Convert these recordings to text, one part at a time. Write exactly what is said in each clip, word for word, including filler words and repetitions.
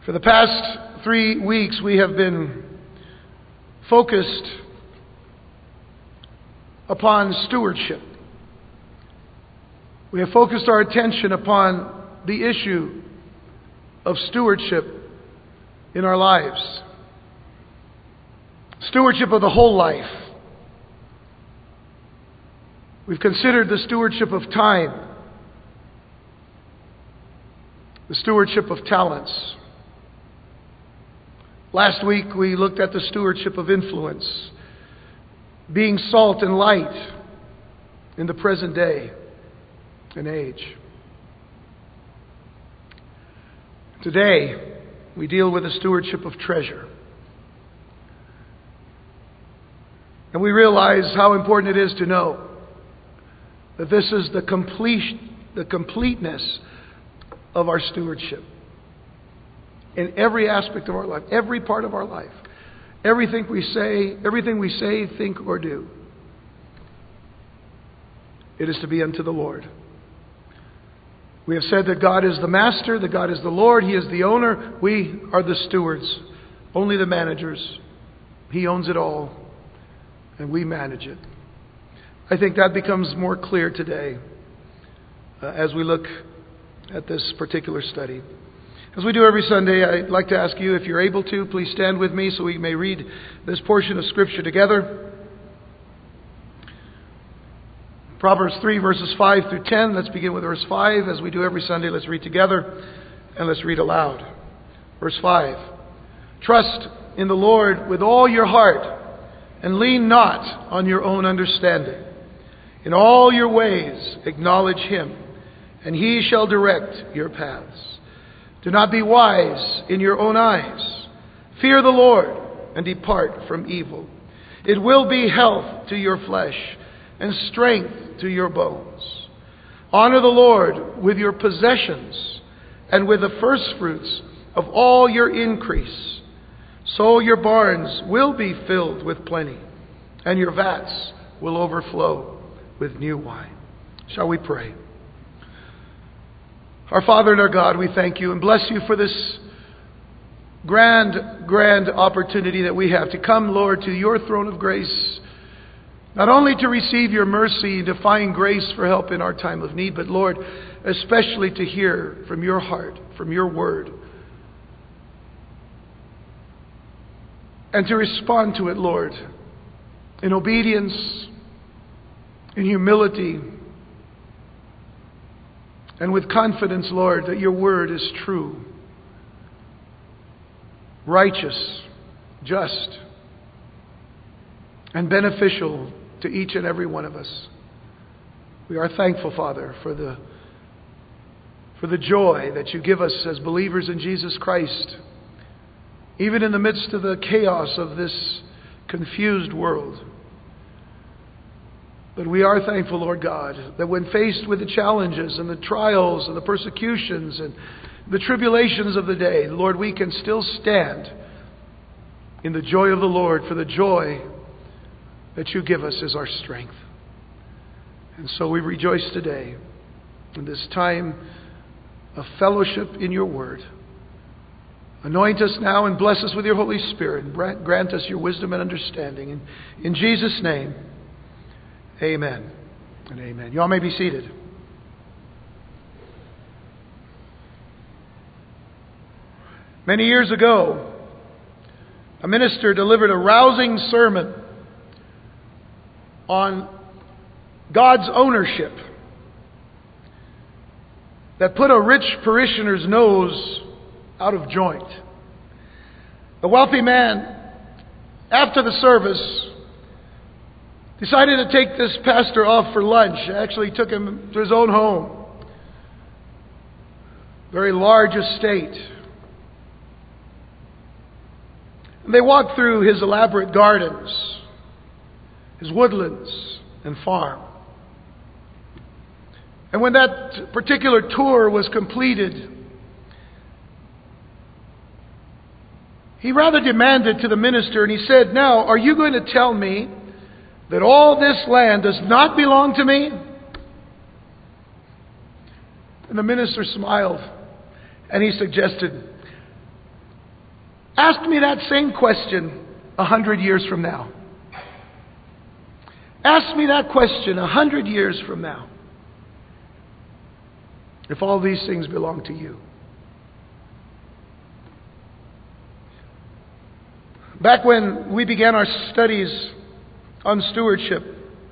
For the past three weeks, we have been focused upon stewardship. We have focused our attention upon the issue of stewardship in our lives. Stewardship of the whole life. We've considered the stewardship of time, the stewardship of talents. Last week we looked at the stewardship of influence, being salt and light in the present day and age. Today we deal with the stewardship of treasure. And we realize how important it is to know that this is the complete, the completeness of our stewardship. In every aspect of our life, every part of our life, everything we say, everything we say, think, or do, it is to be unto the Lord. We have said that God is the master, that God is the Lord, He is the owner, we are the stewards, only the managers. He owns it all, and we manage it. I think that becomes more clear today uh, as we look at this particular study. As we do every Sunday, I'd like to ask you, if you're able to, please stand with me so we may read this portion of Scripture together. Proverbs three, verses five through ten. Let's begin with verse five. As we do every Sunday, let's read together and let's read aloud. Verse five. Trust in the Lord with all your heart and lean not on your own understanding. In all your ways acknowledge Him, and He shall direct your paths. Do not be wise in your own eyes. Fear the Lord and depart from evil. It will be health to your flesh and strength to your bones. Honor the Lord with your possessions and with the firstfruits of all your increase. So your barns will be filled with plenty, and your vats will overflow with new wine. Shall we pray? Our Father and our God, we thank you and bless you for this grand, grand opportunity that we have to come, Lord, to your throne of grace, not only to receive your mercy, to find grace for help in our time of need, but Lord, especially to hear from your heart, from your word, and to respond to it, Lord, in obedience, in humility, and with confidence, Lord, that your word is true, righteous, just, and beneficial to each and every one of us. We are thankful, Father, for the, for the joy that you give us as believers in Jesus Christ, even in the midst of the chaos of this confused world. But we are thankful, Lord God, that when faced with the challenges and the trials and the persecutions and the tribulations of the day, Lord, we can still stand in the joy of the Lord, for the joy that you give us is our strength. And so we rejoice today in this time of fellowship in your word. Anoint us now and bless us with your Holy Spirit, and grant us your wisdom and understanding. In, in Jesus' name, amen and amen. You all may be seated. Many years ago, a minister delivered a rousing sermon on God's ownership that put a rich parishioner's nose out of joint. The wealthy man, after the service, decided to take this pastor off for lunch. Actually took him to his own home. Very large estate. And they walked through his elaborate gardens, his woodlands and farm. And when that particular tour was completed, he rather demanded to the minister, and he said, "Now, are you going to tell me that all this land does not belong to me?" And the minister smiled, and he suggested, Ask me that same question a hundred years from now. Ask me that question a hundred years from now. If all these things belong to you. Back when we began our studies on stewardship,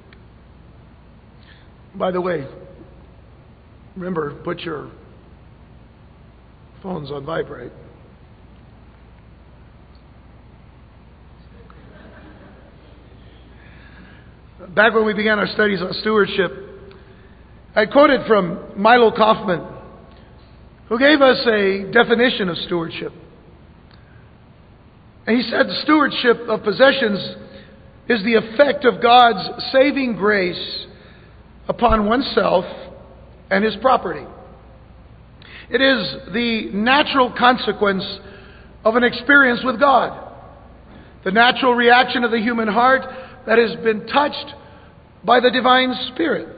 by the way, remember, put your phones on vibrate. Back when we began our studies on stewardship, I quoted from Milo Kaufman, who gave us a definition of stewardship. And he said, stewardship of possessions is the effect of God's saving grace upon oneself and his property. It is the natural consequence of an experience with God, the natural reaction of the human heart that has been touched by the divine Spirit.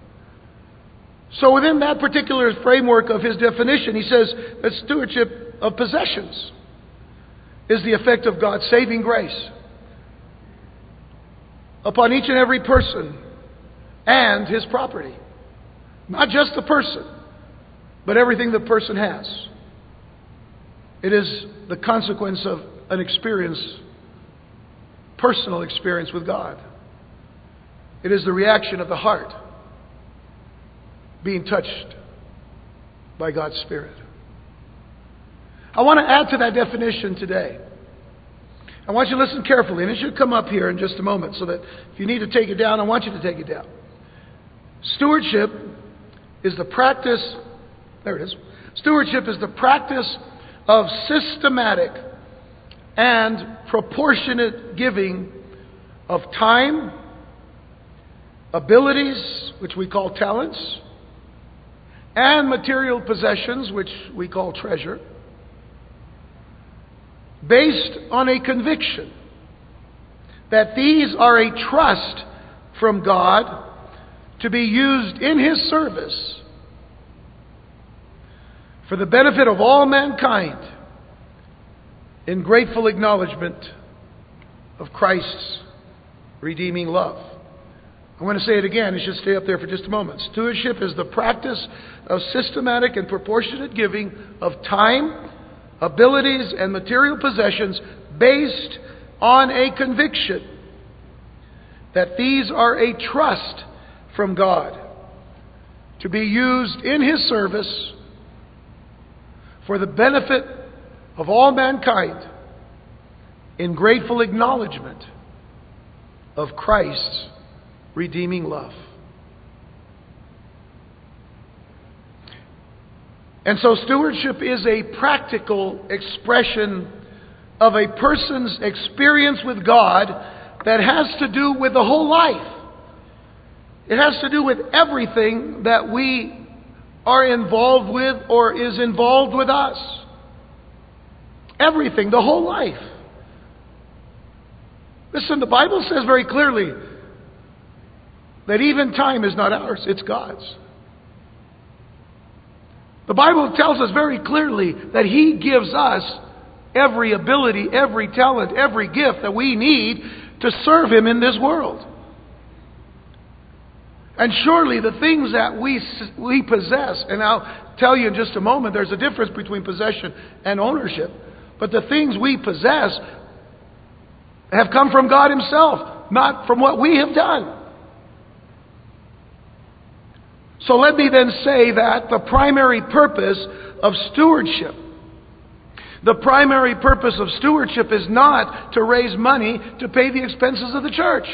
So within that particular framework of his definition, he says that stewardship of possessions is the effect of God's saving grace upon each and every person and his property. Not just the person, but everything the person has. It is the consequence of an experience, personal experience with God. It is the reaction of the heart being touched by God's Spirit. I want to add to that definition today. I want you to listen carefully, and it should come up here in just a moment, so that if you need to take it down, I want you to take it down. Stewardship is the practice, there it is. Stewardship is the practice of systematic and proportionate giving of time, abilities, which we call talents, and material possessions, which we call treasure, based on a conviction that these are a trust from God to be used in His service for the benefit of all mankind in grateful acknowledgement of Christ's redeeming love. I'm going to say it again. It should stay up there for just a moment. Stewardship is the practice of systematic and proportionate giving of time, abilities, and material possessions based on a conviction that these are a trust from God to be used in His service for the benefit of all mankind in grateful acknowledgement of Christ's redeeming love. And so stewardship is a practical expression of a person's experience with God that has to do with the whole life. It has to do with everything that we are involved with or is involved with us. Everything, the whole life. Listen, the Bible says very clearly that even time is not ours, it's God's. The Bible tells us very clearly that He gives us every ability, every talent, every gift that we need to serve Him in this world. And surely the things that we we possess, and I'll tell you in just a moment, there's a difference between possession and ownership. But the things we possess have come from God Himself, not from what we have done. So let me then say that the primary purpose of stewardship, the primary purpose of stewardship is not to raise money to pay the expenses of the church.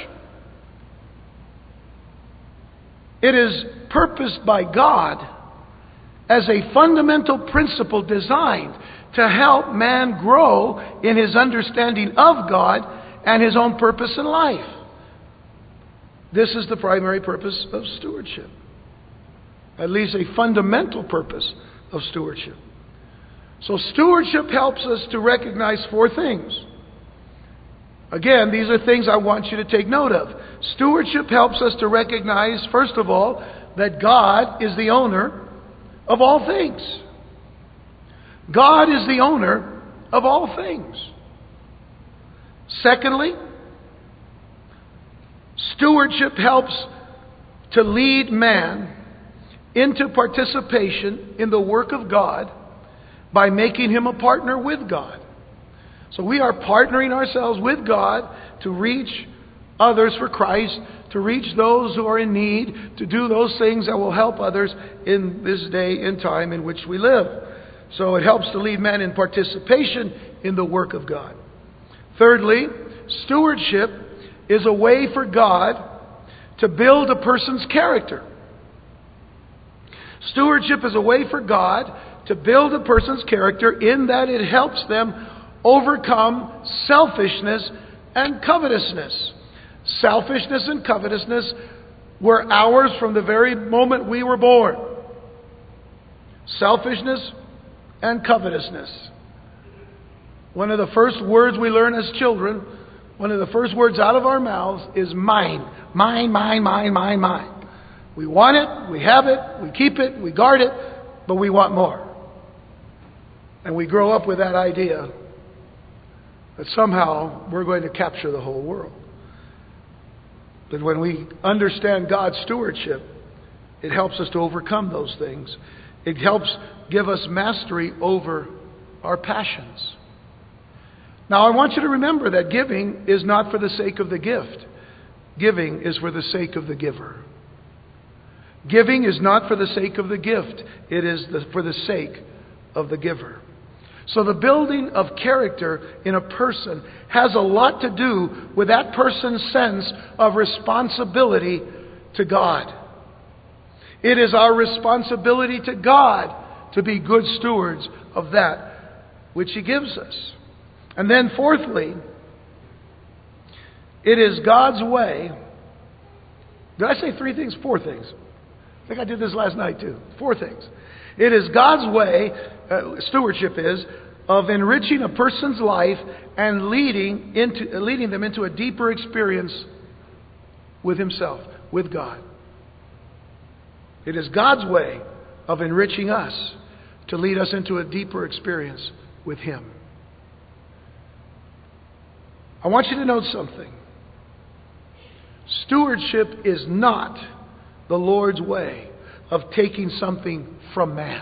It is purposed by God as a fundamental principle designed to help man grow in his understanding of God and his own purpose in life. This is the primary purpose of stewardship. At least a fundamental purpose of stewardship. So stewardship helps us to recognize four things. Again, these are things I want you to take note of. Stewardship helps us to recognize, first of all, that God is the owner of all things. God is the owner of all things. Secondly, stewardship helps to lead man into participation in the work of God by making him a partner with God. So we are partnering ourselves with God to reach others for Christ, to reach those who are in need, to do those things that will help others in this day and time in which we live. So it helps to lead men in participation in the work of God. Thirdly, stewardship is a way for God to build a person's character. Stewardship is a way for God to build a person's character in that it helps them overcome selfishness and covetousness. Selfishness and covetousness were ours from the very moment we were born. Selfishness and covetousness. One of the first words we learn as children, one of the first words out of our mouths is mine. Mine, mine, mine, mine, mine. We want it, we have it, we keep it, we guard it, but we want more. And we grow up with that idea that somehow we're going to capture the whole world. But when we understand God's stewardship, it helps us to overcome those things. It helps give us mastery over our passions. Now, I want you to remember that giving is not for the sake of the gift. Giving is for the sake of the giver. Giving is not for the sake of the gift. It is the, for the sake of the giver. So the building of character in a person has a lot to do with that person's sense of responsibility to God. It is our responsibility to God to be good stewards of that which He gives us. And then fourthly, it is God's way. Did I say three things? Four things. I think I did this last night too. Four things. It is God's way, uh, stewardship is, of enriching a person's life and leading into uh, leading them into a deeper experience with Himself, with God. It is God's way of enriching us to lead us into a deeper experience with Him. I want you to know something. Stewardship is not the Lord's way of taking something from man.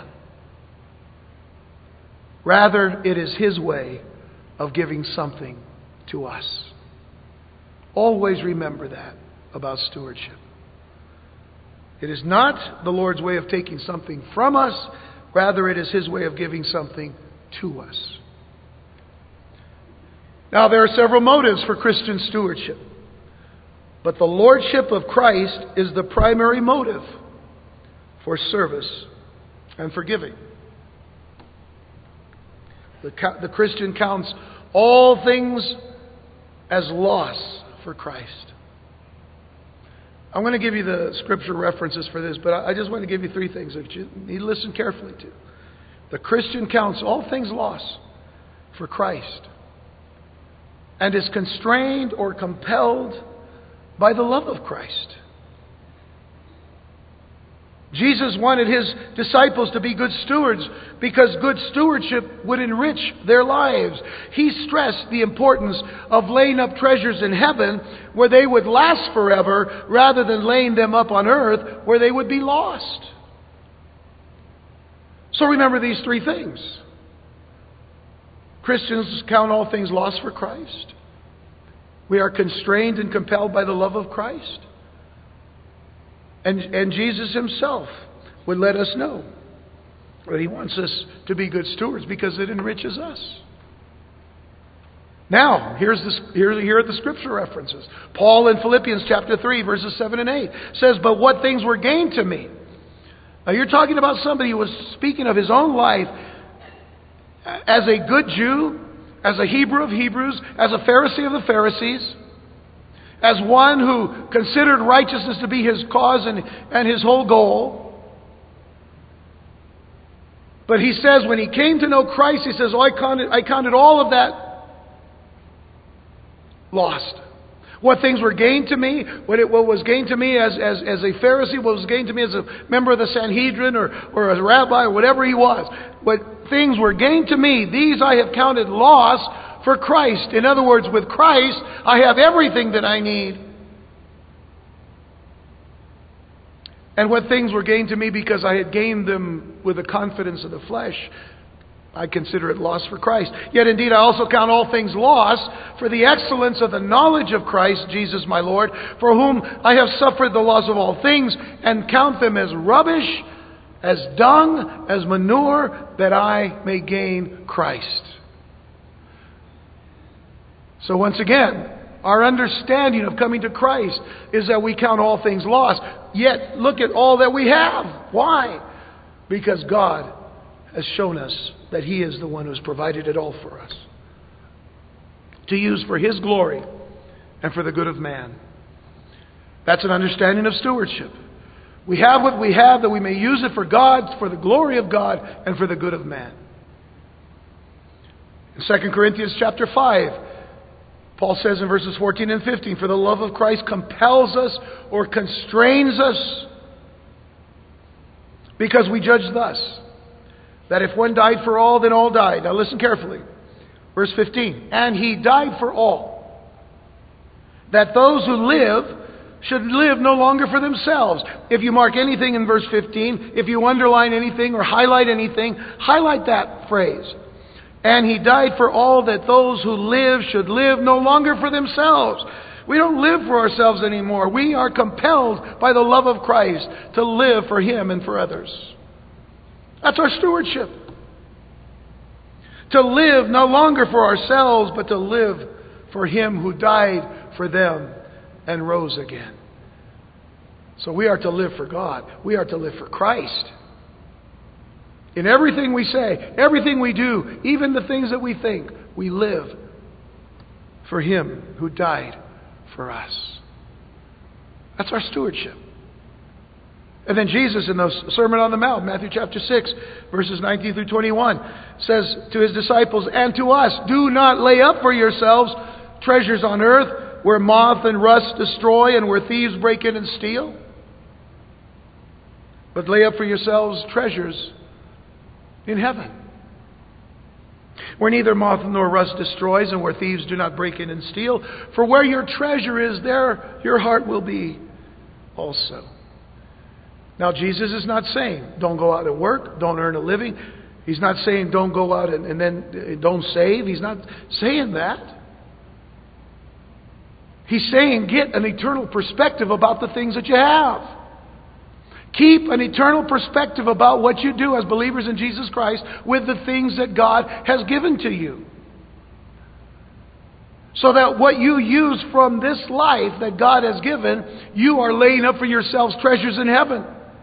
Rather, it is His way of giving something to us. Always remember that about stewardship. It is not the Lord's way of taking something from us. Rather, it is His way of giving something to us. Now, there are several motives for Christian stewardship. But the Lordship of Christ is the primary motive for service and for giving. The, the Christian counts all things as loss for Christ. I'm going to give you the scripture references for this, but I just want to give you three things that you need to listen carefully to. The Christian counts all things loss for Christ and is constrained or compelled by the love of Christ. Jesus wanted His disciples to be good stewards because good stewardship would enrich their lives. He stressed the importance of laying up treasures in heaven where they would last forever rather than laying them up on earth where they would be lost. So remember these three things. Christians count all things lost for Christ. We are constrained and compelled by the love of Christ. And, and Jesus Himself would let us know that He wants us to be good stewards because it enriches us. Now, here's the, here, here are the scripture references. Paul in Philippians chapter three, verses seven and eight says, "But what things were gained to me?" Now, you're talking about somebody who was speaking of his own life as a good Jew, as a Hebrew of Hebrews, as a Pharisee of the Pharisees, as one who considered righteousness to be his cause and, and his whole goal. But he says when he came to know Christ, he says, oh, I counted, I counted all of that lost. What things were gained to me, what, it, what was gained to me as, as, as a Pharisee, what was gained to me as a member of the Sanhedrin or, or a rabbi or whatever he was. What things were gained to me, these I have counted loss for Christ. In other words, with Christ, I have everything that I need. And what things were gained to me because I had gained them with the confidence of the flesh, I consider it loss for Christ. Yet indeed I also count all things loss for the excellence of the knowledge of Christ Jesus my Lord, for whom I have suffered the loss of all things, and count them as rubbish, as dung, as manure, that I may gain Christ. So once again, our understanding of coming to Christ is that we count all things lost. Yet, look at all that we have. Why? Because God has shown us that He is the one who has provided it all for us, to use for His glory and for the good of man. That's an understanding of stewardship. We have what we have that we may use it for God, for the glory of God, and for the good of man. In Second Corinthians chapter five, Paul says in verses fourteen and fifteen, for the love of Christ compels us or constrains us, because we judge thus, that if one died for all, then all died. Now listen carefully. Verse fifteen, and He died for all, that those who live should live no longer for themselves. If you mark anything in verse fifteen, if you underline anything or highlight anything, highlight that phrase. And He died for all, that those who live should live no longer for themselves. We don't live for ourselves anymore. We are compelled by the love of Christ to live for Him and for others. That's our stewardship. To live no longer for ourselves, but to live for Him who died for them and rose again. So we are to live for God. We are to live for Christ. In everything we say, everything we do, even the things that we think, we live for Him who died for us. That's our stewardship. And then Jesus in the Sermon on the Mount, Matthew chapter six, verses nineteen through twenty-one, says to His disciples and to us, do not lay up for yourselves treasures on earth, where moth and rust destroy and where thieves break in and steal. But lay up for yourselves treasures in heaven, where neither moth nor rust destroys and where thieves do not break in and steal. For where your treasure is, there your heart will be also. Now Jesus is not saying don't go out and work, don't earn a living. He's not saying don't go out and, and then don't save. He's not saying that. He's saying get an eternal perspective about the things that you have. Keep an eternal perspective about what you do as believers in Jesus Christ with the things that God has given to you. So that what you use from this life that God has given, you are laying up for yourselves treasures in heaven.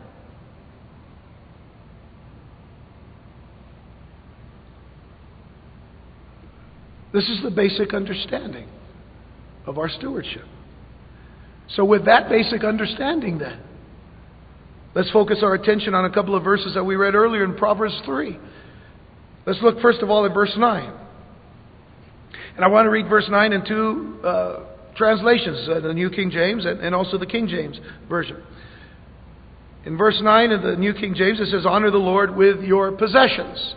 This is the basic understanding of our stewardship. So with that basic understanding then, let's focus our attention on a couple of verses that we read earlier in Proverbs three. Let's look first of all at verse nine. And I want to read verse nine in two uh, translations, uh, the New King James and, and also the King James Version. In verse nine of the New King James it says, honor the Lord with your possessions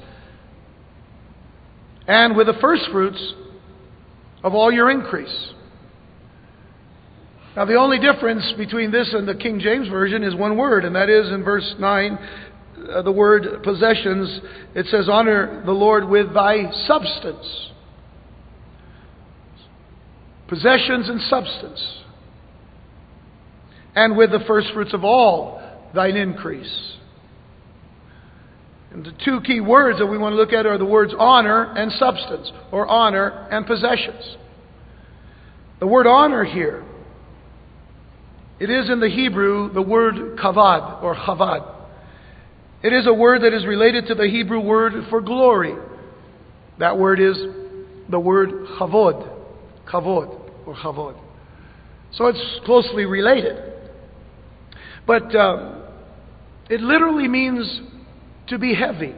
and with the first fruits of all your increase. Now the only difference between this and the King James Version is one word, and that is in verse nine, uh, the word possessions. It says, honor the Lord with thy substance. Possessions and substance. And with the first fruits of all thine increase. And the two key words that we want to look at are the words honor and substance, or honor and possessions. The word honor here, it is in the Hebrew the word kavod or chavad. It is a word that is related to the Hebrew word for glory. That word is the word chavod, kavod or chavod. So it's closely related. But um, it literally means to be heavy.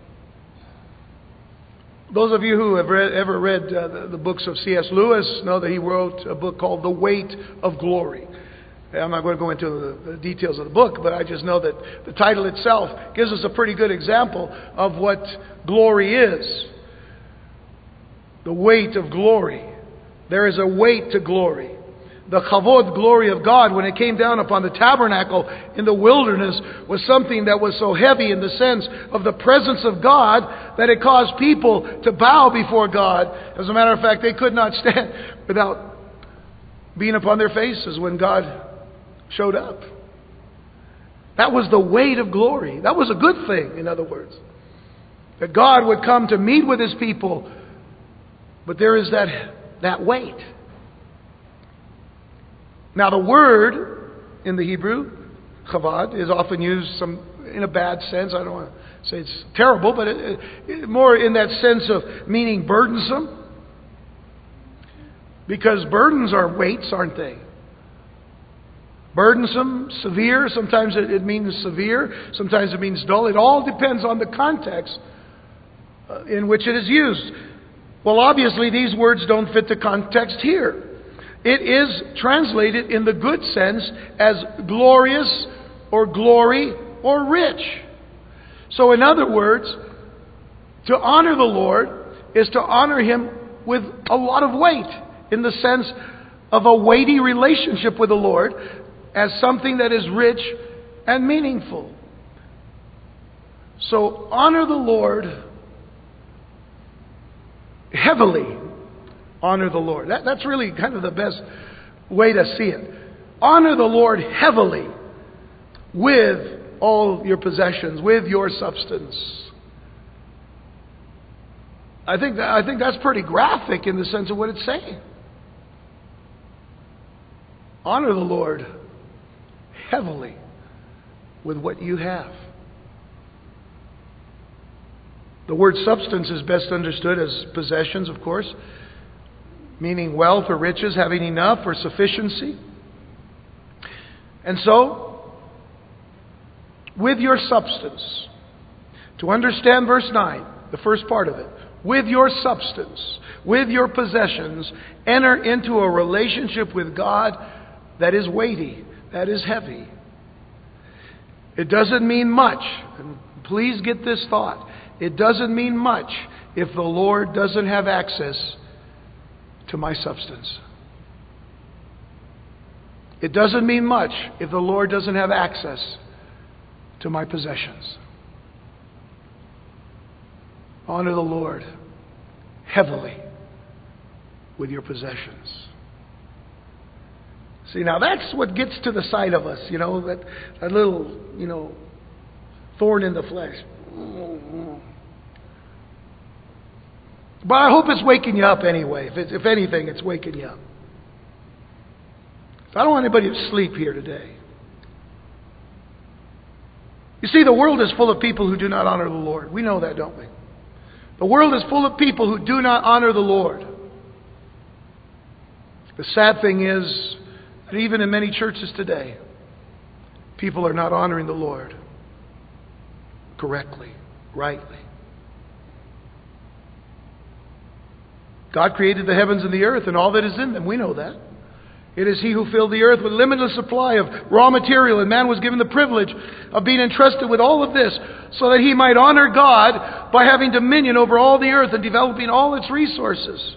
Those of you who have read, ever read uh, the, the books of C S Lewis know that he wrote a book called The Weight of Glory. I'm not going to go into the, the details of the book, but I just know that the title itself gives us a pretty good example of what glory is. The weight of glory. There is a weight to glory. The kavod, glory of God, when it came down upon the tabernacle in the wilderness, was something that was so heavy in the sense of the presence of God that it caused people to bow before God. As a matter of fact, they could not stand without being upon their faces when God showed up. That was the weight of glory. That was a good thing, in other words. That God would come to meet with His people. But there is that, that weight. Now the word in the Hebrew, chavad, is often used some in a bad sense. I don't want to say it's terrible, but it, it, more in that sense of meaning burdensome. Because burdens are weights, aren't they? Burdensome, severe, sometimes it, it means severe, sometimes it means dull. It all depends on the context uh, in which it is used. Well, obviously these words don't fit the context here. It is translated in the good sense as glorious or glory or rich. So in other words, to honor the Lord is to honor Him with a lot of weight, in the sense of a weighty relationship with the Lord as something that is rich and meaningful. So honor the Lord heavily. Honor the Lord. That, that's really kind of the best way to see it. Honor the Lord heavily with all your possessions, with your substance. I think that, I think that's pretty graphic in the sense of what it's saying. Honor the Lord heavily with what you have. The word substance is best understood as possessions, of course, meaning wealth or riches, having enough or sufficiency. And so, with your substance, to understand verse nine, the first part of it, with your substance, with your possessions, enter into a relationship with God that is weighty, that is heavy. It doesn't mean much, and please get this thought, it doesn't mean much if the Lord doesn't have access to my substance. It doesn't mean much if the Lord doesn't have access to my possessions. Honor the Lord heavily with your possessions. See, now that's what gets to the side of us, you know, that, that little, you know, thorn in the flesh. But I hope it's waking you up anyway. If, it's, if anything, it's waking you up. I don't want anybody to sleep here today. You see, the world is full of people who do not honor the Lord. We know that, don't we? The world is full of people who do not honor the Lord. The sad thing is that even in many churches today, people are not honoring the Lord correctly, rightly. God created the heavens and the earth and all that is in them. We know that. It is He who filled the earth with limitless supply of raw material, and man was given the privilege of being entrusted with all of this so that he might honor God by having dominion over all the earth and developing all its resources.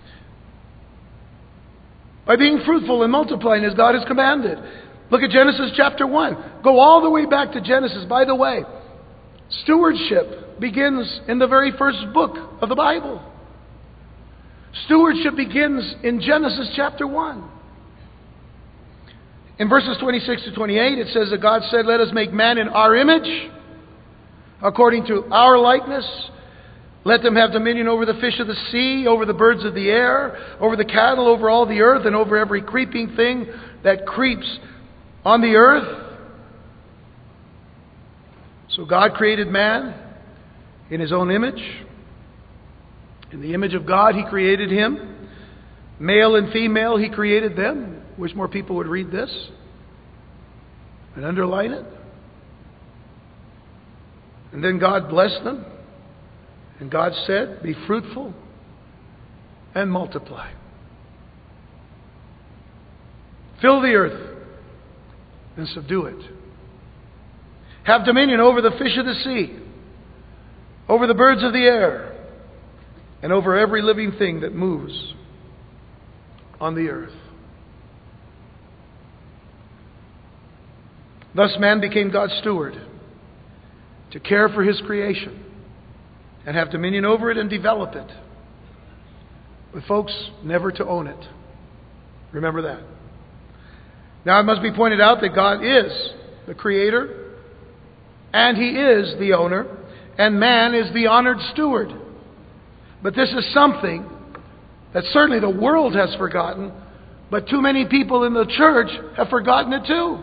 By being fruitful and multiplying as God has commanded. Look at Genesis chapter one. Go all the way back to Genesis. By the way, stewardship begins in the very first book of the Bible. Stewardship begins in Genesis chapter one. In verses twenty-six to twenty-eight, it says that God said, "Let us make man in our image, according to our likeness. Let them have dominion over the fish of the sea, over the birds of the air, over the cattle, over all the earth, and over every creeping thing that creeps on the earth." So God created man in His own image. In the image of God, He created him. Male and female, He created them. Wish more people would read this and underline it. And then God blessed them. And God said, "Be fruitful and multiply. Fill the earth and subdue it. Have dominion over the fish of the sea, over the birds of the air, and over every living thing that moves on the earth. Thus man became God's steward to care for His creation and have dominion over it and develop it. But folks, never to own it. Remember that. Now it must be pointed out that God is the Creator and He is the owner, and man is the honored steward. But this is something that certainly the world has forgotten, but too many people in the church have forgotten it too.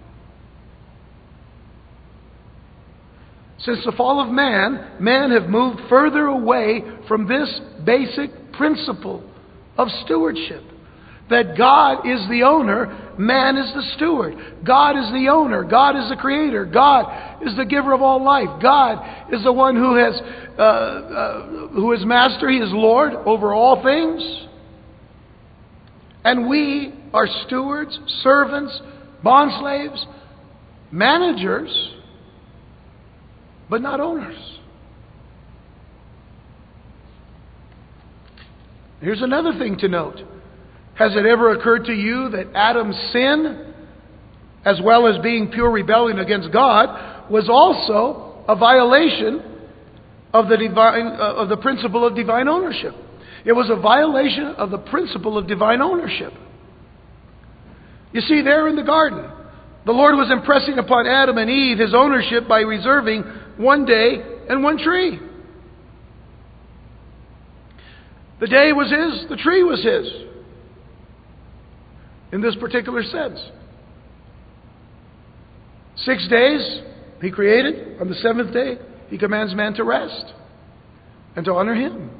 Since the fall of man, men have moved further away from this basic principle of stewardship. That God is the owner, man is the steward. God is the owner, God is the creator, God is the giver of all life. God is the one who has, uh, uh, who is master, He is Lord over all things. And we are stewards, servants, bondslaves, managers, but not owners. Here's another thing to note. Has it ever occurred to you that Adam's sin, as well as being pure rebellion against God, was also a violation of the divine, uh, of the principle of divine ownership? It was a violation of the principle of divine ownership. You see, there in the garden, the Lord was impressing upon Adam and Eve His ownership by reserving one day and one tree. The day was His, the tree was His. In this particular sense. Six days He created. On the seventh day, He commands man to rest and to honor Him.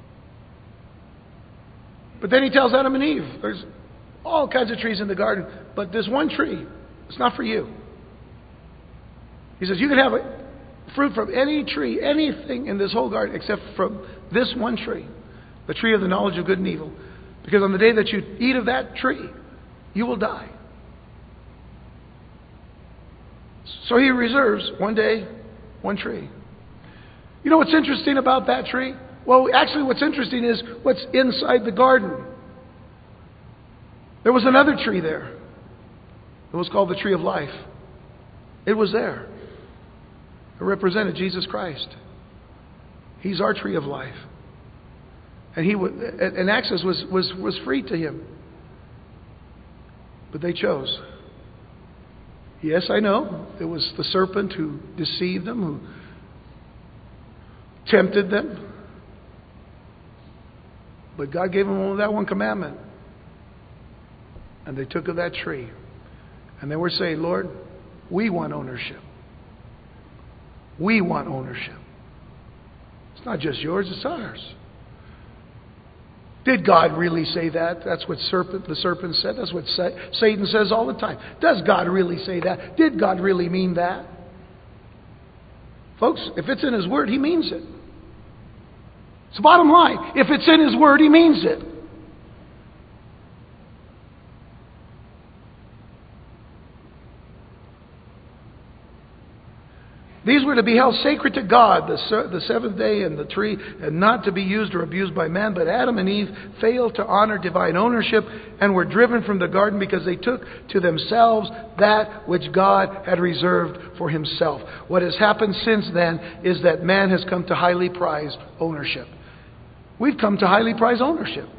But then He tells Adam and Eve, there's all kinds of trees in the garden, but this one tree, it's not for you. He says, you can have fruit from any tree, anything in this whole garden, except from this one tree, the tree of the knowledge of good and evil. Because on the day that you eat of that tree, you will die. So He reserves one day, one tree. You know what's interesting about that tree? Well, actually what's interesting is what's inside the garden. There was another tree there. It was called the tree of life. It was there. It represented Jesus Christ. He's our tree of life. And he and access was, was, was free to Him. But they chose. Yes, I know. It was the serpent who deceived them, who tempted them. But God gave them only that one commandment. And they took of that tree. And they were saying, Lord, we want ownership. We want ownership. It's not just yours, it's ours. Did God really say that? That's what serpent, the serpent said. That's what Satan says all the time. Does God really say that? Did God really mean that? Folks, if it's in His Word, He means it. It's the bottom line. If it's in His Word, He means it. These were to be held sacred to God, the, the seventh day and the tree, and not to be used or abused by man. But Adam and Eve failed to honor divine ownership and were driven from the garden because they took to themselves that which God had reserved for Himself. What has happened since then is that man has come to highly prized ownership. We've come to highly prized ownership.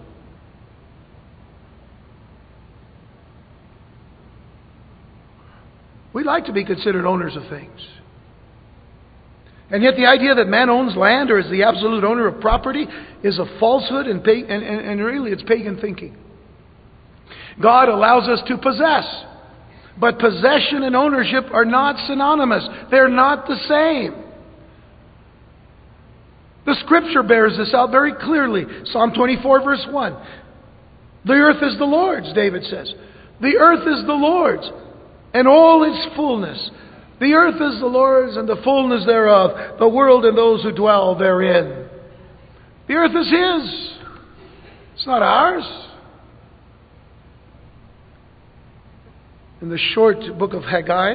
We like to be considered owners of things. And yet the idea that man owns land or is the absolute owner of property is a falsehood and, and, and, and really it's pagan thinking. God allows us to possess. But possession and ownership are not synonymous. They're not the same. The Scripture bears this out very clearly. Psalm twenty-four verse one. The earth is the Lord's, David says. The earth is the Lord's and all its fullness. The earth is the Lord's and the fullness thereof, the world and those who dwell therein. The earth is His. It's not ours. In the short book of Haggai,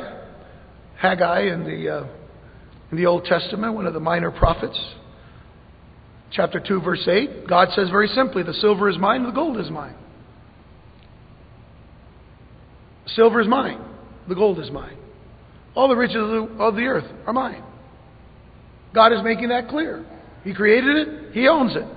Haggai in the, uh, in the Old Testament, one of the minor prophets, Chapter two, verse eight, God says very simply, the silver is mine, the gold is mine. Silver is mine, the gold is mine. All the riches of the, of the earth are mine. God is making that clear. He created it, He owns it.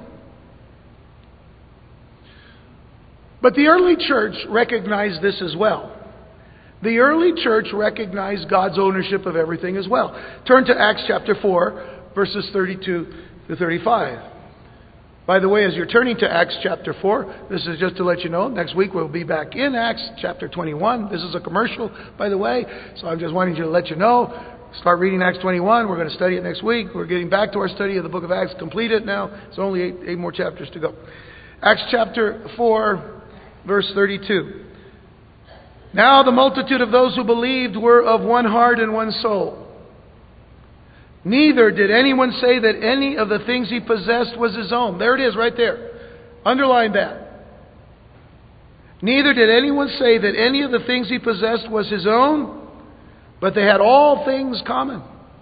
But the early church recognized this as well. The early church recognized God's ownership of everything as well. Turn to Acts chapter four, verses thirty-two to thirty-five. By the way, as you're turning to Acts chapter four, this is just to let you know, next week we'll be back in Acts chapter twenty-one. This is a commercial, by the way, so I'm just wanting to let you know. Start reading Acts twenty-one. We're going to study it next week. We're getting back to our study of the book of Acts, completed now. It's only eight, eight more chapters to go. Acts chapter four, verse thirty-two. Now the multitude of those who believed were of one heart and one soul. Neither did anyone say that any of the things he possessed was his own. There it is, right there. Underline that. Neither did anyone say that any of the things he possessed was his own, but they had all things common.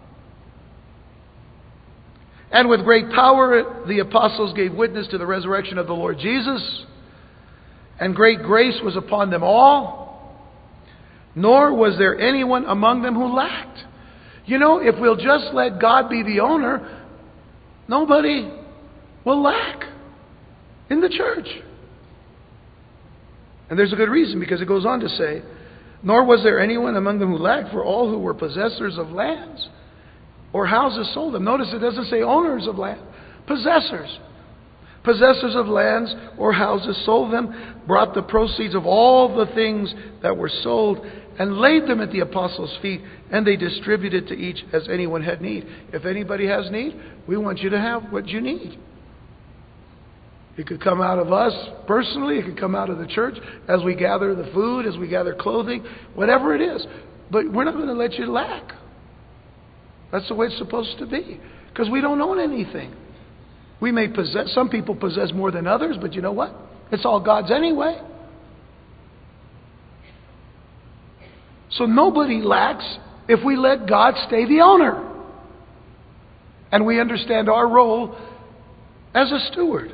And with great power the apostles gave witness to the resurrection of the Lord Jesus, and great grace was upon them all, nor was there anyone among them who lacked. You know, if we'll just let God be the owner, nobody will lack in the church. And there's a good reason, because it goes on to say, nor was there anyone among them who lacked, for all who were possessors of lands or houses sold them. Notice it doesn't say owners of land, possessors. Possessors of lands or houses sold them, brought the proceeds of all the things that were sold, and laid them at the apostles' feet, and they distributed to each as anyone had need. If anybody has need, we want you to have what you need. It could come out of us personally, it could come out of the church as we gather the food, as we gather clothing, whatever it is. But we're not going to let you lack. That's the way it's supposed to be, because we don't own anything. We may possess, some people possess more than others, but you know what? It's all God's anyway. So nobody lacks if we let God stay the owner. And we understand our role as a steward.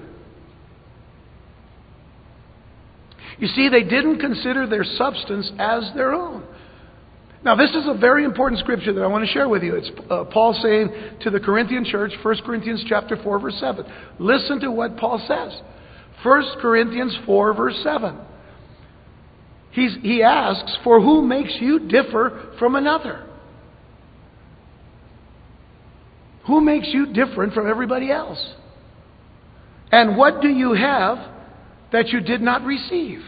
You see, they didn't consider their substance as their own. Now, this is a very important scripture that I want to share with you. It's uh, Paul saying to the Corinthian church, First Corinthians chapter four, verse seven. Listen to what Paul says. First Corinthians four, verse seven. He's, he asks, for who makes you differ from another? Who makes you different from everybody else? And what do you have that you did not receive?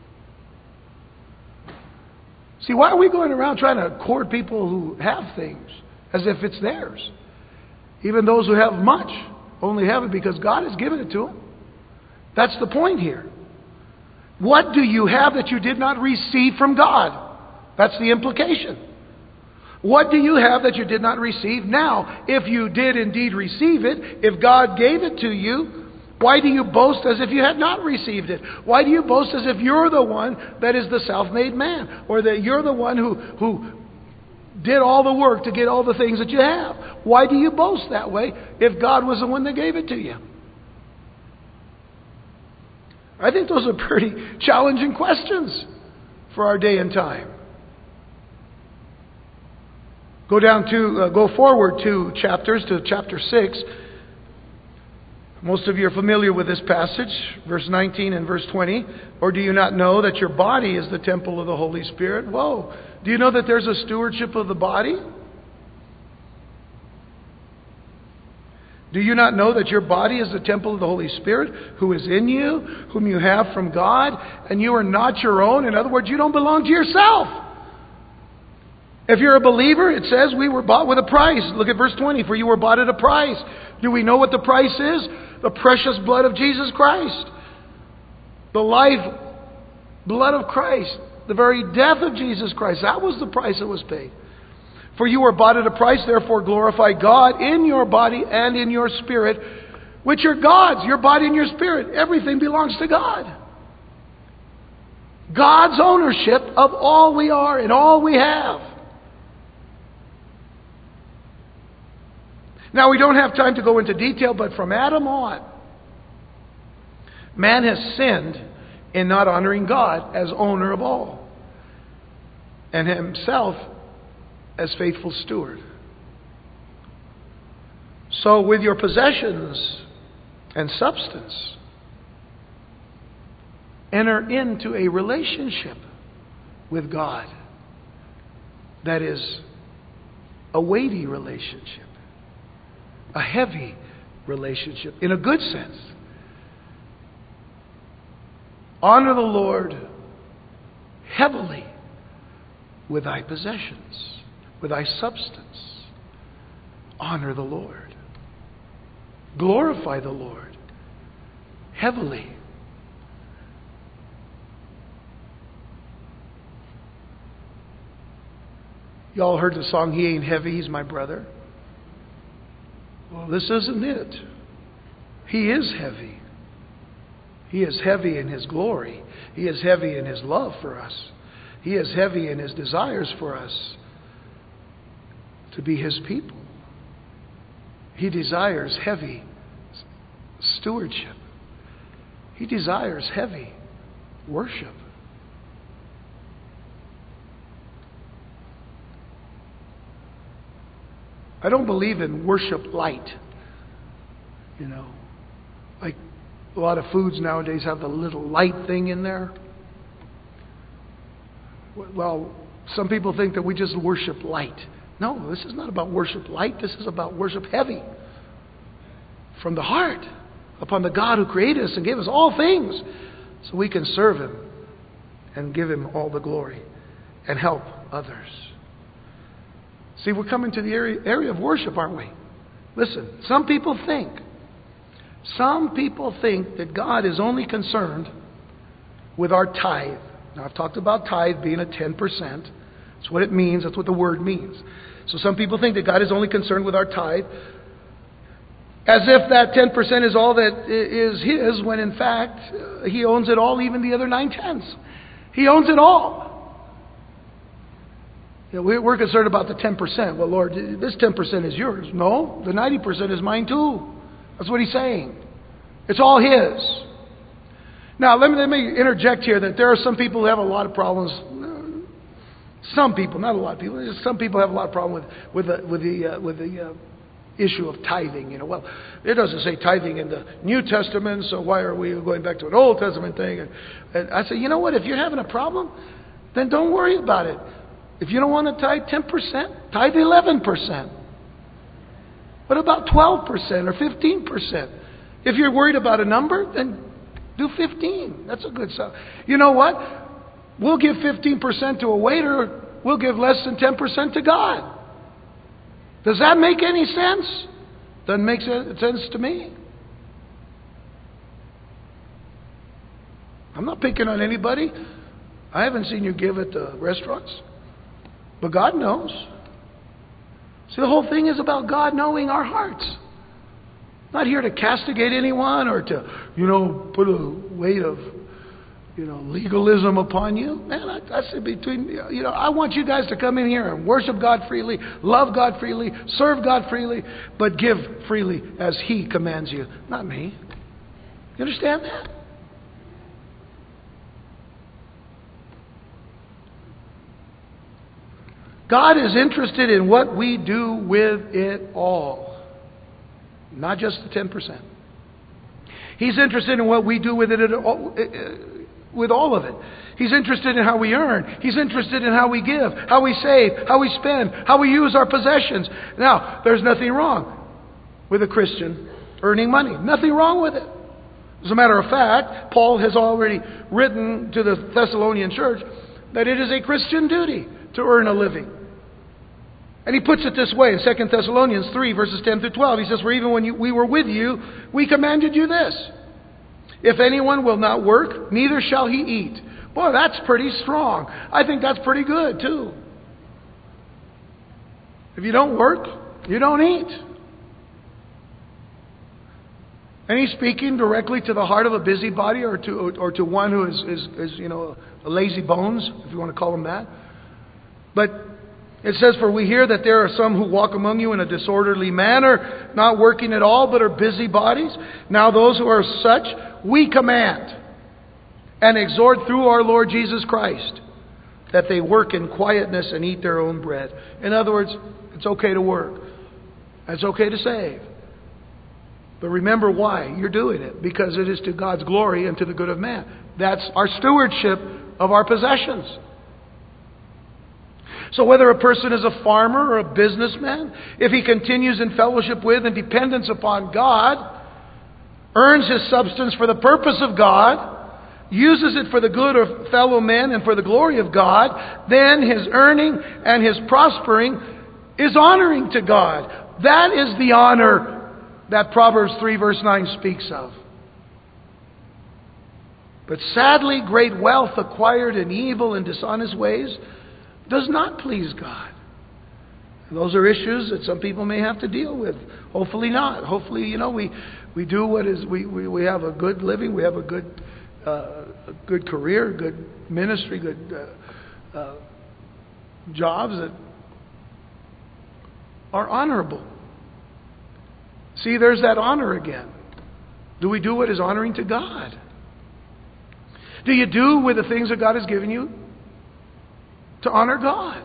See, why are we going around trying to court people who have things as if it's theirs? Even those who have much only have it because God has given it to them. That's the point here. What do you have that you did not receive from God? That's the implication. What do you have that you did not receive? Now, if you did indeed receive it, if God gave it to you, why do you boast as if you had not received it? Why do you boast as if you're the one that is the self-made man? Or that you're the one who, who did all the work to get all the things that you have? Why do you boast that way if God was the one that gave it to you? I think those are pretty challenging questions for our day and time. Go down to, uh, go forward two chapters to chapter six. Most of you are familiar with this passage, verse nineteen and verse twenty. Or do you not know that your body is the temple of the Holy Spirit? Whoa. Do you know that there's a stewardship of the body? Do you not know that your body is the temple of the Holy Spirit who is in you, whom you have from God, and you are not your own? In other words, you don't belong to yourself. If you're a believer, it says we were bought with a price. Look at verse twenty. For you were bought at a price. Do we know what the price is? The precious blood of Jesus Christ. The life blood of Christ. The very death of Jesus Christ. That was the price that was paid. For you were bought at a price, therefore glorify God in your body and in your spirit, which are God's. Your body and your spirit. Everything belongs to God. God's ownership of all we are and all we have. Now, we don't have time to go into detail, but from Adam on, man has sinned in not honoring God as owner of all, and himself as faithful steward. So with your possessions and substance, enter into a relationship with God that is a weighty relationship, a heavy relationship, in a good sense. Honor the Lord heavily with thy possessions, with thy substance. Honor the Lord. Glorify the Lord heavily. You all heard the song, He Ain't Heavy, He's My Brother. Well, this isn't it. He is heavy. He is heavy in His glory. He is heavy in His love for us. He is heavy in His desires for us to be His people. He desires heavy stewardship. He desires heavy worship. I don't believe in worship light. You know, like a lot of foods nowadays have the little light thing in there. Well, some people think that we just worship light. No, this is not about worship light. This is about worship heavy. From the heart. Upon the God who created us and gave us all things. So we can serve Him and give Him all the glory and help others. See, we're coming to the area, area of worship, aren't we? Listen, some people think, some people think that God is only concerned with our tithe. Now, I've talked about tithe being a ten percent. That's what it means. That's what the word means. So some people think that God is only concerned with our tithe, as if that ten percent is all that is His, when in fact He owns it all, even the other nine tenths. He owns it all. You know, we're concerned about the ten percent. Well, Lord, this ten percent is yours. No, the ninety percent is mine too. That's what He's saying. It's all His. Now, let me, let me interject here that there are some people who have a lot of problems. Some people, not a lot of people. Just some people have a lot of problem with with the with the uh, with the uh, issue of tithing. You know, well, it doesn't say tithing in the New Testament, so why are we going back to an Old Testament thing? And, and I say, you know what? If you're having a problem, then don't worry about it. If you don't want to tithe ten percent, tithe eleven percent. What about twelve percent or fifteen percent? If you're worried about a number, then do fifteen. That's a good sign. You know what? We'll give fifteen percent to a waiter. We'll give less than ten percent to God. Does that make any sense? Doesn't make sense to me. I'm not picking on anybody. I haven't seen you give at the restaurants. But God knows. See, the whole thing is about God knowing our hearts. Not here to castigate anyone or to, you know, put a weight of, you know, legalism upon you. Man, I, I say between, you know, I want you guys to come in here and worship God freely, love God freely, serve God freely, but give freely as He commands you, not me. You understand that? God is interested in what we do with it all. Not just the ten percent. He's interested in what we do with it all, with all of it. He's interested in how we earn. He's interested in how we give, how we save, how we spend, how we use our possessions. Now, there's nothing wrong with a Christian earning money. Nothing wrong with it. As a matter of fact, Paul has already written to the Thessalonian church that it is a Christian duty to earn a living. And he puts it this way in Second Thessalonians three, verses ten through twelve. He says, for even when you, we were with you, we commanded you this. If anyone will not work, neither shall he eat. Boy, that's pretty strong. I think that's pretty good, too. If you don't work, you don't eat. And he's speaking directly to the heart of a busybody, or to or to one who is, is, is you know, a lazy bones, if you want to call him that. But It says, "For we hear that there are some who walk among you in a disorderly manner, not working at all, but are busybodies. Now those who are such, we command and exhort through our Lord Jesus Christ, that they work in quietness and eat their own bread." In other words, it's okay to work. It's okay to save. But remember why you're doing it. Because it is to God's glory and to the good of man. That's our stewardship of our possessions. So whether a person is a farmer or a businessman, if he continues in fellowship with and dependence upon God, earns his substance for the purpose of God, uses it for the good of fellow men and for the glory of God, then his earning and his prospering is honoring to God. That is the honor that Proverbs three verse nine speaks of. But sadly, great wealth acquired in evil and dishonest ways does not please God. And those are issues that some people may have to deal with. Hopefully not. Hopefully, you know, we, we do what is, we, we, we have a good living, we have a good uh, a good career, good ministry, good uh, uh, jobs that are honorable. See, there's that honor again. Do we do what is honoring to God? Do you do with the things that God has given you to honor God?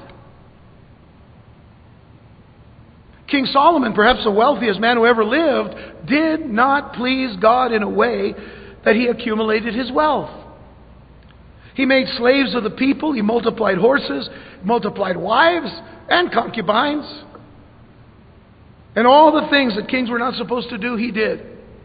King Solomon, perhaps the wealthiest man who ever lived, did not please God in a way that he accumulated his wealth. He made slaves of the people. He multiplied horses, multiplied wives and concubines. And all the things that kings were not supposed to do, he did.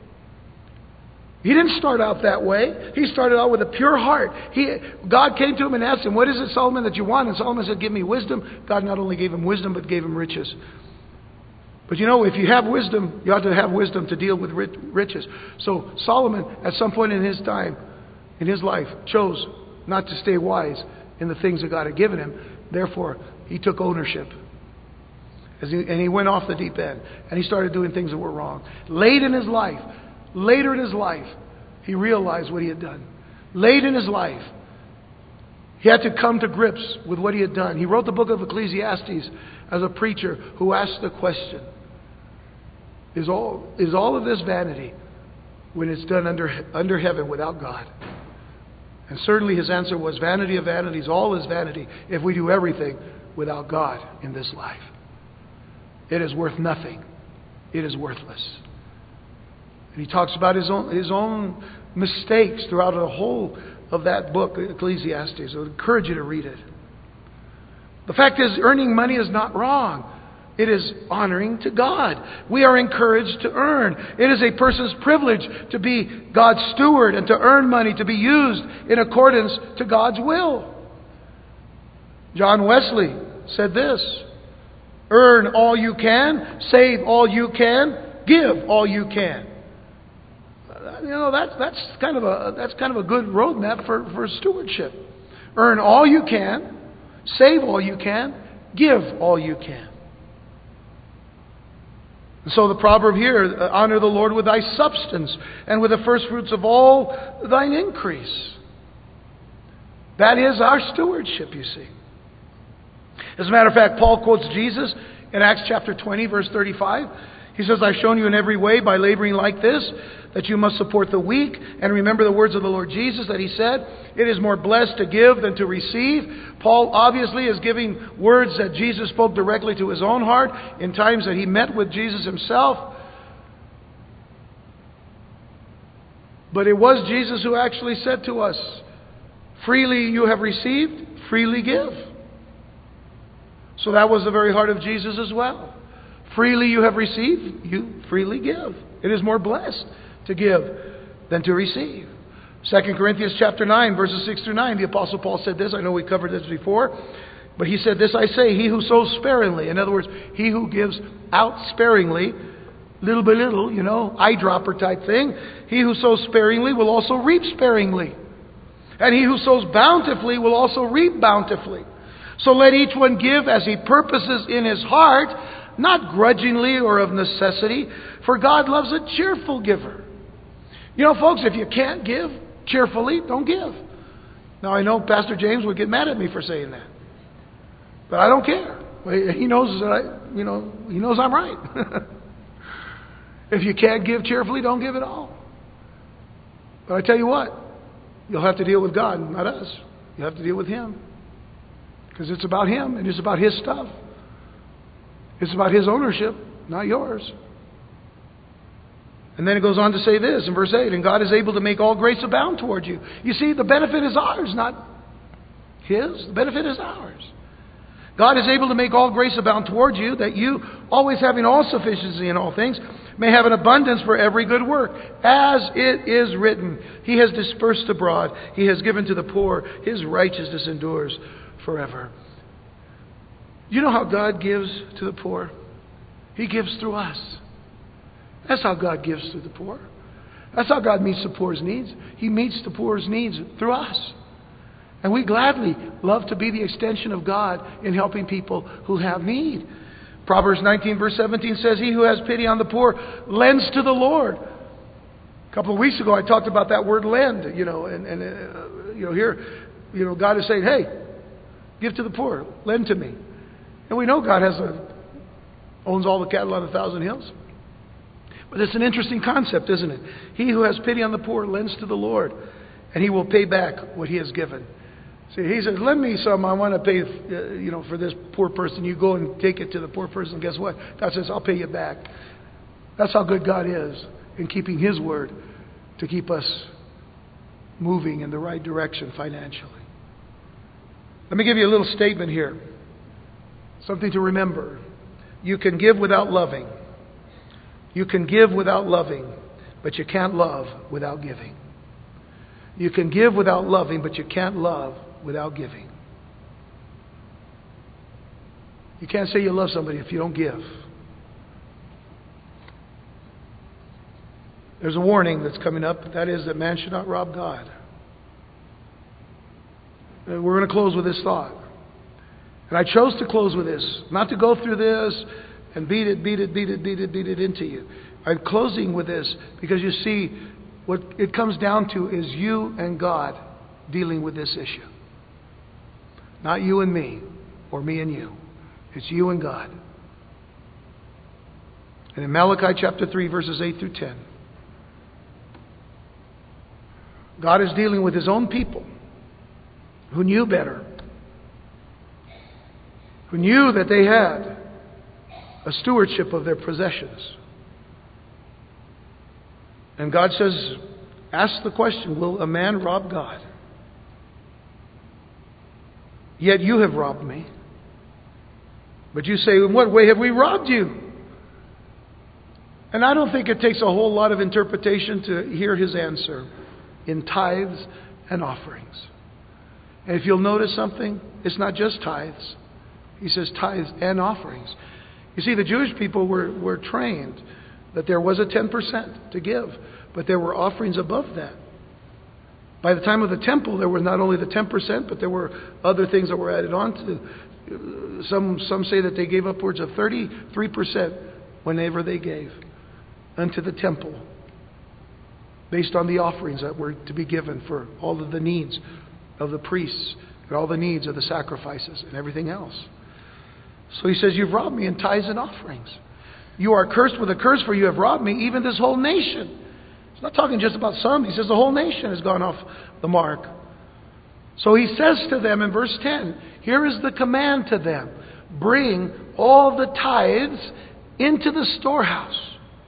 He didn't start out that way. He started out with a pure heart. He, God came to him and asked him, "What is it, Solomon, that you want?" And Solomon said, "Give me wisdom." God not only gave him wisdom, but gave him riches. But you know, if you have wisdom, you ought to have wisdom to deal with riches. So Solomon, at some point in his time, in his life, chose not to stay wise in the things that God had given him. Therefore, he took ownership. As he, and he went off the deep end. And he started doing things that were wrong. Late in his life, later in his life, he realized what he had done. Late in his life, he had to come to grips with what he had done. He wrote the book of Ecclesiastes as a preacher who asked the question, Is all, is all of this vanity when it's done under, under heaven without God? And certainly his answer was, vanity of vanities, all is vanity if we do everything without God in this life. It is worth nothing. It is worthless. And he talks about his own, his own mistakes throughout the whole of that book, Ecclesiastes. I would encourage you to read it. The fact is, earning money is not wrong. It is honoring to God. We are encouraged to earn. It is a person's privilege to be God's steward and to earn money to be used in accordance to God's will. John Wesley said this: "Earn all you can, save all you can, give all you can." You know, that's that's kind of a that's kind of a good roadmap for, for stewardship. Earn all you can, save all you can, give all you can. And so the proverb here, honor the Lord with thy substance and with the first fruits of all thine increase. That is our stewardship, you see. As a matter of fact, Paul quotes Jesus in Acts chapter twenty, verse thirty-five. He says, "I've shown you in every way by laboring like this, that you must support the weak. And remember the words of the Lord Jesus that he said, it is more blessed to give than to receive." Paul obviously is giving words that Jesus spoke directly to his own heart in times that he met with Jesus himself. But it was Jesus who actually said to us, "Freely you have received, freely give." So that was the very heart of Jesus as well. Freely you have received, you freely give. It is more blessed to give than to receive. Second Corinthians chapter nine, verses six through nine, the Apostle Paul said this. I know we covered this before, but he said this, "I say, he who sows sparingly," in other words, he who gives out sparingly, little by little, you know, eyedropper type thing, "he who sows sparingly will also reap sparingly. And he who sows bountifully will also reap bountifully. So let each one give as he purposes in his heart, not grudgingly or of necessity, for God loves a cheerful giver." You know, folks, if you can't give cheerfully, don't give. Now, I know Pastor James would get mad at me for saying that. But I don't care. He knows that I, you know, He knows I'm right. If you can't give cheerfully, don't give at all. But I tell you what, you'll have to deal with God, not us. You have to deal with Him. Because it's about Him and it's about His stuff. It's about His ownership, not yours. And then it goes on to say this in verse eight, and God is able to make all grace abound toward you. You see, the benefit is ours, not His. The benefit is ours. God is able to make all grace abound toward you, that you, always having all sufficiency in all things, may have an abundance for every good work. As it is written, He has dispersed abroad, He has given to the poor, His righteousness endures forever. You know how God gives to the poor? He gives through us. That's how God gives to the poor. That's how God meets the poor's needs. He meets the poor's needs through us. And we gladly love to be the extension of God in helping people who have need. Proverbs nineteen verse seventeen says, He who has pity on the poor lends to the Lord. A couple of weeks ago I talked about that word lend, you know, and, and uh, you know, here, you know, God is saying, hey, give to the poor, lend to me. And we know God has a, owns all the cattle on a thousand hills. But it's an interesting concept, isn't it? He who has pity on the poor lends to the Lord, and He will pay back what He has given. See, He says, lend me some, I want to pay, uh, you know, for this poor person. You go and take it to the poor person. Guess what? God says, I'll pay you back. That's how good God is in keeping His word to keep us moving in the right direction financially. Let me give you a little statement here. Something to remember. You can give without loving. You can give without loving, but you can't love without giving. You can give without loving, but you can't love without giving. You can't say you love somebody if you don't give. There's a warning that's coming up. That is that man should not rob God. And we're going to close with this thought. And I chose to close with this. Not to go through this and beat it, beat it, beat it, beat it, beat it into you. I'm closing with this because you see, what it comes down to is you and God dealing with this issue. Not you and me, or me and you. It's you and God. And in Malachi chapter three, verses eight through ten, God is dealing with His own people who knew better, who knew that they had a stewardship of their possessions. And God says, ask the question, will a man rob God? Yet you have robbed me. But you say, in what way have we robbed you? And I don't think it takes a whole lot of interpretation to hear His answer. In tithes and offerings. And if you'll notice something, it's not just tithes. He says tithes and offerings. You see, the Jewish people were, were trained that there was a ten percent to give, but there were offerings above that. By the time of the temple, there was not only the ten percent, but there were other things that were added on to. Some, some say that they gave upwards of thirty-three percent whenever they gave unto the temple, based on the offerings that were to be given for all of the needs of the priests and all the needs of the sacrifices and everything else. So He says, you've robbed me in tithes and offerings. You are cursed with a curse, for you have robbed me, even this whole nation. He's not talking just about some. He says the whole nation has gone off the mark. So He says to them in verse ten, here is the command to them. Bring all the tithes into the storehouse,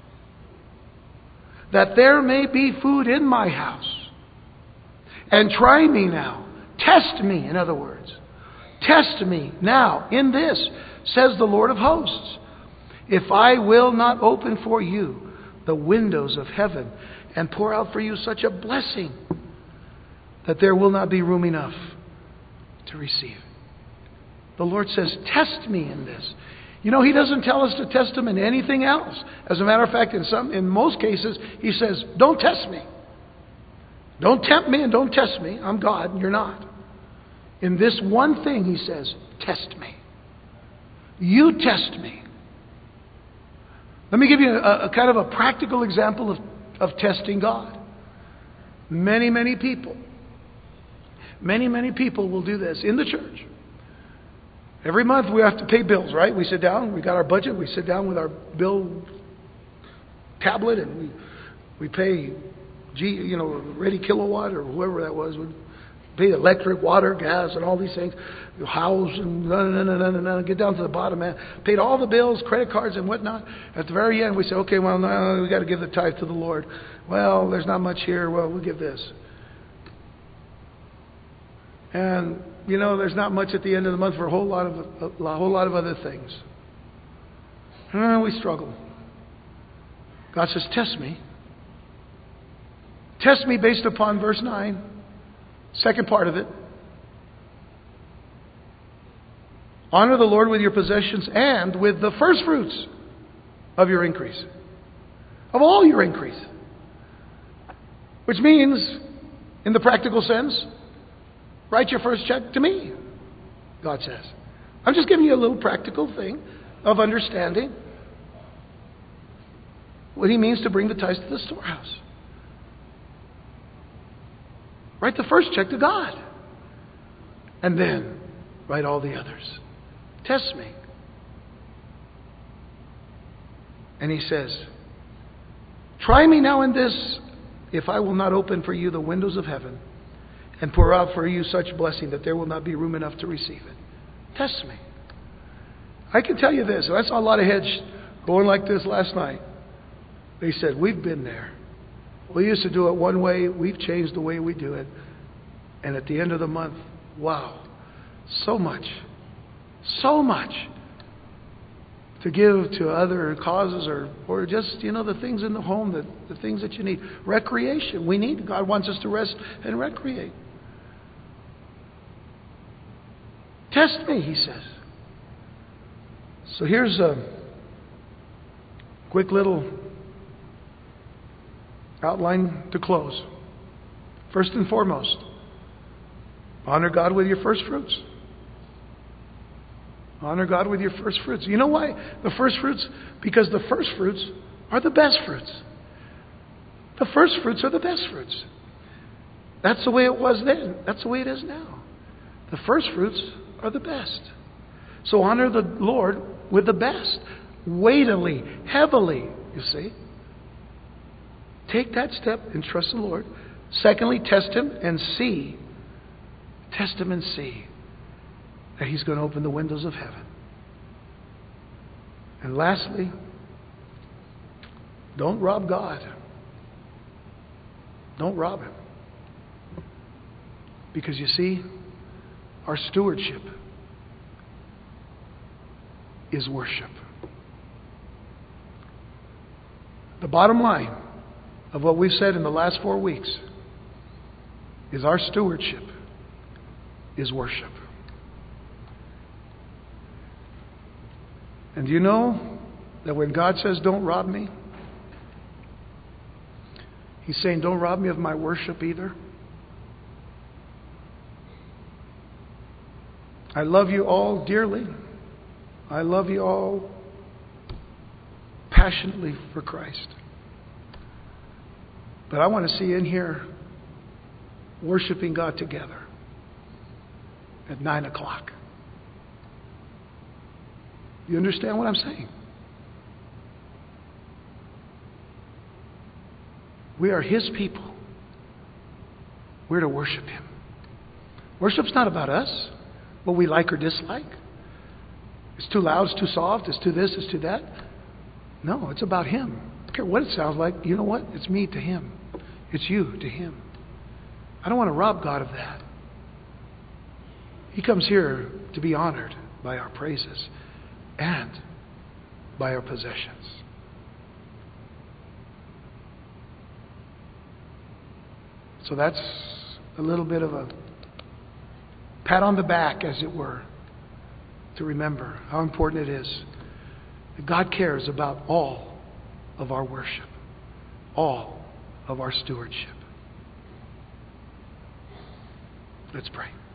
that there may be food in my house. And try me now. Test me, in other words. Test me now in this, says the Lord of hosts, if I will not open for you the windows of heaven and pour out for you such a blessing that there will not be room enough to receive it. The Lord says, test me in this. You know, He doesn't tell us to test Him in anything else. As a matter of fact, in some, in most cases, He says, don't test me. Don't tempt me and don't test me. I'm God and you're not. In this one thing, He says, test me. You test me. Let me give you a, a kind of a practical example of, of testing God. Many, many people, many, many people will do this in the church. Every month we have to pay bills, right? We sit down, we got our budget, we sit down with our bill tablet, and we we pay G, you know, Ready Kilowatt or whoever that was. We pay electric, water, gas, and all these things. House and no, no, no, no, no, no. Get down to the bottom, man. Paid all the bills, credit cards, and whatnot. At the very end, we say, okay, well, no, we got to give the tithe to the Lord. Well, there's not much here. Well, we'll give this. And you know, there's not much at the end of the month for a whole lot of a, a whole lot of other things. And we struggle. God says, test me. Test me based upon verse nine, second part of it. Honor the Lord with your possessions and with the first fruits of your increase. Of all your increase. Which means, in the practical sense, write your first check to me, God says. I'm just giving you a little practical thing of understanding what He means to bring the tithes to the storehouse. Write the first check to God. And then write all the others. Test me. And He says, try me now in this, if I will not open for you the windows of heaven and pour out for you such blessing that there will not be room enough to receive it. Test me. I can tell you this. I saw a lot of heads going like this last night. They said, we've been there. We used to do it one way. We've changed the way we do it. And at the end of the month, wow, so much, so much to give to other causes or, or just, you know, the things in the home, the, the things that you need. Recreation. We need. God wants us to rest and recreate. Test me, He says. So here's a quick little outline to close. First and foremost, honor God with your first fruits. Honor God with your first fruits. You know why the first fruits? Because the first fruits are the best fruits. The first fruits are the best fruits. That's the way it was then. That's the way it is now. The first fruits are the best. So honor the Lord with the best. Weightily, heavily, you see. Take that step and trust the Lord. Secondly, test Him and see. Test Him and see that He's going to open the windows of heaven. And lastly, don't rob God. Don't rob Him. Because you see, our stewardship is worship. The bottom line of what we've said in the last four weeks is our stewardship is worship. And do you know that when God says, don't rob me, He's saying, don't rob me of my worship either. I love you all dearly. I love you all passionately for Christ. But I want to see in here worshiping God together at nine o'clock. You understand what I'm saying? We are His people. We're to worship Him. Worship's not about us, what we like or dislike. It's too loud, it's too soft, it's too this, it's too that. No, it's about Him. I don't care what it sounds like. You know what? It's me to Him. It's you to Him. I don't want to rob God of that. He comes here to be honored by our praises and by our possessions. So that's a little bit of a pat on the back, as it were, to remember how important it is that God cares about all of our worship, all of our stewardship. Let's pray.